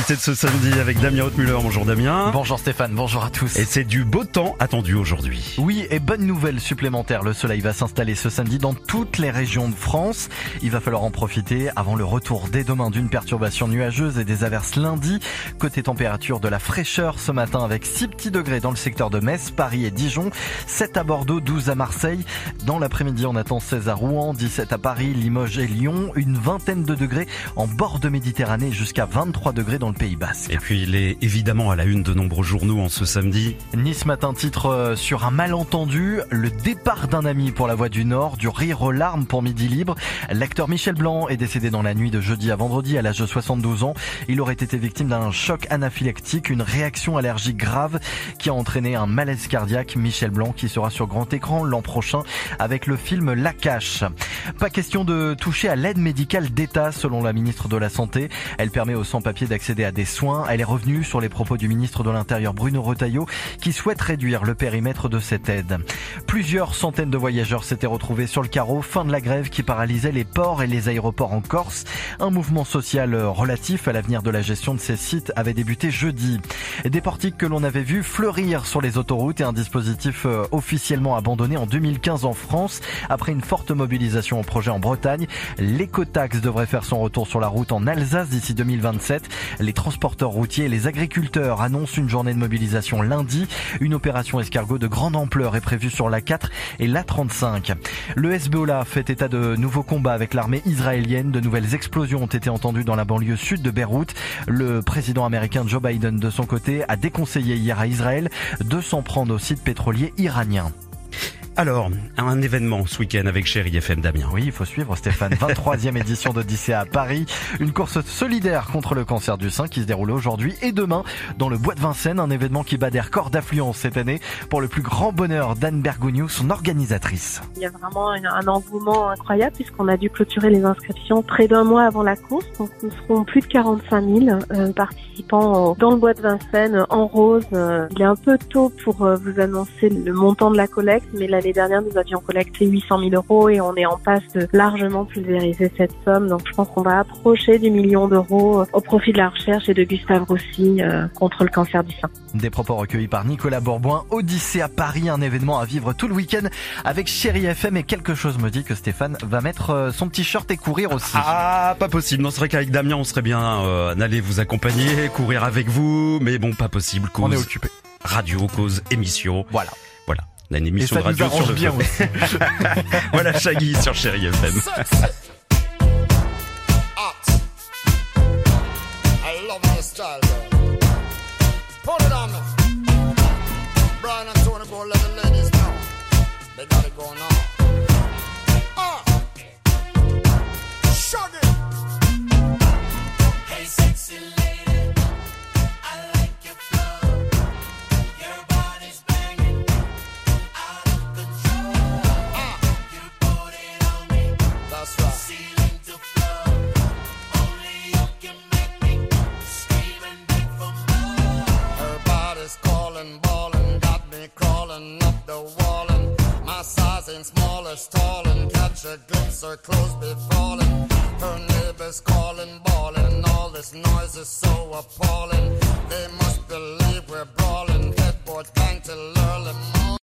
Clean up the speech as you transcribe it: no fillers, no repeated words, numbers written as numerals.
l'invité de ce samedi avec Damien Hautmuller. Bonjour Damien. Bonjour Stéphane, bonjour à tous. Et c'est du beau temps attendu aujourd'hui. Oui, et bonne nouvelle supplémentaire, le soleil va s'installer ce samedi dans toutes les régions de France. Il va falloir en profiter avant le retour dès demain d'une perturbation nuageuse et des averses lundi. Côté température, de la fraîcheur ce matin avec 6 petits degrés dans le secteur de Metz, Paris et Dijon, 7 à Bordeaux, 12 à Marseille. Dans l'après-midi, on attend 16 à Rouen, 17 à Paris, Limoges et Lyon, une vingtaine de degrés en bord de Méditerranée jusqu'à 23 degrés dans le Pays Basque. Et puis il est évidemment à la une de nombreux journaux en ce samedi. Nice Matin titre sur un malentendu, le départ d'un ami pour la Voix du Nord, du rire aux larmes pour Midi Libre. L'acteur Michel Blanc est décédé dans la nuit de jeudi à vendredi à l'âge de 72 ans. Il aurait été victime d'un choc anaphylactique, une réaction allergique grave qui a entraîné un malaise cardiaque. Michel Blanc qui sera sur grand écran l'an prochain avec le film La Cache. Pas question de toucher à l'aide médicale d'État selon la ministre de la Santé. Elle permet aux sans-papiers d'accéder à des soins. Elle est revenue sur les propos du ministre de l'Intérieur Bruno Retailleau qui souhaite réduire le périmètre de cette aide. Plusieurs centaines de voyageurs s'étaient retrouvés sur le carreau, fin de la grève qui paralysait les ports et les aéroports en Corse. Un mouvement social relatif à l'avenir de la gestion de ces sites avait débuté jeudi. Des portiques que l'on avait vu fleurir sur les autoroutes et un dispositif officiellement abandonné en 2015 en France. Après une forte mobilisation au projet en Bretagne, l'écotaxe devrait faire son retour sur la route en Alsace d'ici 2027. Les transporteurs routiers et les agriculteurs annoncent une journée de mobilisation lundi. Une opération escargot de grande ampleur est prévue sur l'A4 et l'A35. Le Hezbollah fait état de nouveaux combats avec l'armée israélienne. De nouvelles explosions ont été entendues dans la banlieue sud de Beyrouth. Le président américain Joe Biden, de son côté, a déconseillé hier à Israël de s'en prendre au site pétrolier iranien. Alors, un événement ce week-end avec Chérie FM Damien. Oui, il faut suivre Stéphane. 23e édition d'Odyssée à Paris. Une course solidaire contre le cancer du sein qui se déroule aujourd'hui et demain dans le Bois de Vincennes. Un événement qui bat des records d'affluence cette année pour le plus grand bonheur d'Anne Bergogneau, son organisatrice. Il y a vraiment un engouement incroyable puisqu'on a dû clôturer les inscriptions près d'un mois avant la course. Donc nous serons plus de 45 000 participants dans le Bois de Vincennes en rose. Il est un peu tôt pour vous annoncer le montant de la collecte, mais l'année dernière, nous avions collecté 800 000 € et on est en passe de largement pulvériser cette somme. Donc, je pense qu'on va approcher du million d'euros au profit de la recherche et de Gustave Roussy contre le cancer du sein. Des propos recueillis par Nicolas Bourboin. Odyssée à Paris, un événement à vivre tout le week-end avec Chérie FM. Et quelque chose me dit que Stéphane va mettre son t-shirt et courir aussi. Ah, pas possible. Non, c'est vrai qu'avec Damien, on serait bien d'aller vous accompagner, courir avec vous. Mais bon, pas possible. Cause on est occupé. Radio, cause émission. Voilà. On a une émission de radio sur le bien feu. Voilà Shaggy sur Chérie FM. I love my style, girl. Put it on me. Brian and Tony go let the ladies know. They got it going on. Shaggy. Hey sexy lady, I like your flow. Your body's banging out of control. You put it on me. That's right. Ceiling to floor. Only you can make me scream and beg for more. Her body's calling, ballin', got me crawling up the wall. And my size ain't small as tall. And catch a glimpse, her clothes be falling. Her neighbors calling, bawling. All this noise is so appalling. They must believe we're brawling. Headboard bang till early morning.